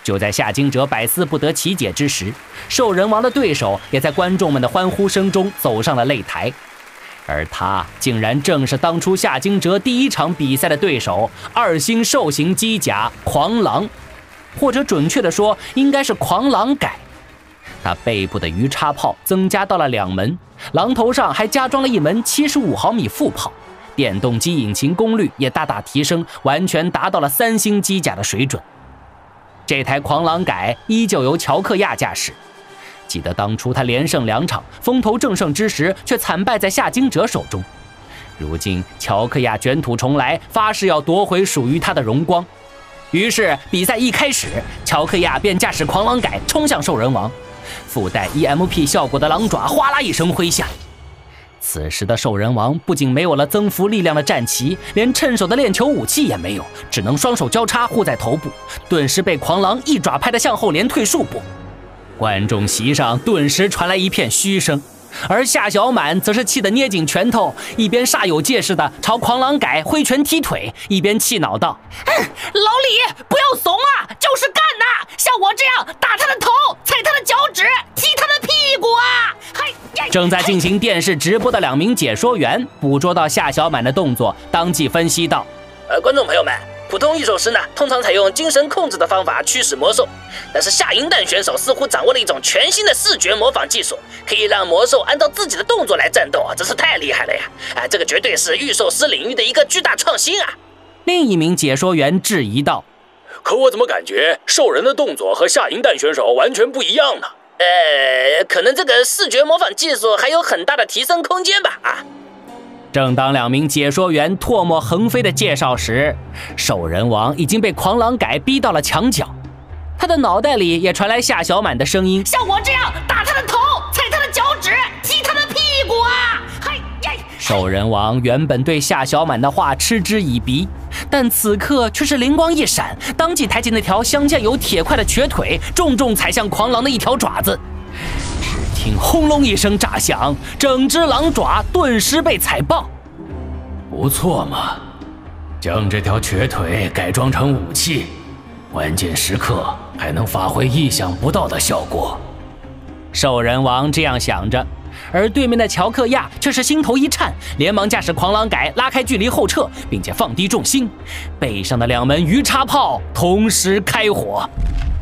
就在夏惊蛰百思不得其解之时，兽人王的对手也在观众们的欢呼声中走上了擂台，而他竟然正是当初夏惊蛰第一场比赛的对手2星兽型机甲狂狼，或者准确的说，应该是狂狼改。他背部的鱼叉炮增加到了2门，狼头上还加装了一门75毫米副炮，电动机引擎功率也大大提升，完全达到了3星机甲的水准。这台狂狼改依旧由乔克亚驾驶。记得当初他连胜2场，风头正盛之时，却惨败在夏惊蛰手中。如今乔克亚卷土重来，发誓要夺回属于他的荣光。于是比赛一开始，乔克亚便驾驶狂狼改冲向兽人王，附带 EMP 效果的狼爪哗啦一声挥下。此时的兽人王不仅没有了增幅力量的战旗，连趁手的链球武器也没有，只能双手交叉护在头部，顿时被狂狼一爪拍得向后连退数步。观众席上顿时传来一片嘘声，而夏小满则是气得捏紧拳头，一边煞有介事地朝狂狼改挥拳踢腿，一边气恼道：“ 老李，不要怂啊，就是干呐！像我这样打他的头，踩他的脚趾，踢他的屁股啊！” 正在进行电视直播的2名解说员捕捉到夏小满的动作，当即分析道：“ 观众朋友们，普通御兽师呢，通常采用精神控制的方法驱使魔兽，但是夏银蛋选手似乎掌握了一种全新的视觉模仿技术，可以让魔兽按照自己的动作来战斗，真是太厉害了呀！这个绝对是御兽师领域的一个巨大创新啊！” 另一名解说员质疑道：“ 可我怎么感觉兽人的动作和夏银蛋选手完全不一样呢？” 可能这个视觉模仿技术还有很大的提升空间吧啊！ 正当2名解说员唾沫横飞的介绍时，兽人王已经被狂狼改逼到了墙角，他的脑袋里也传来夏小满的声音：“ 像我这样打他的头，踩他的脚趾，踢他的屁股啊！” 兽人王原本对夏小满的话嗤之以鼻，但此刻却是灵光一闪，当即抬起那条镶嵌有铁块的瘸腿，重重踩向狂狼的一条爪子。只听轰隆一声炸响，整只狼爪顿时被踩爆。 不错嘛，将这条瘸腿改装成武器，关键时刻还能发挥意想不到的效果。 兽人王这样想着，而对面的乔克亚却是心头一颤，连忙驾驶狂狼改拉开距离后撤，并且放低重心，背上的2门鱼叉炮同时开火。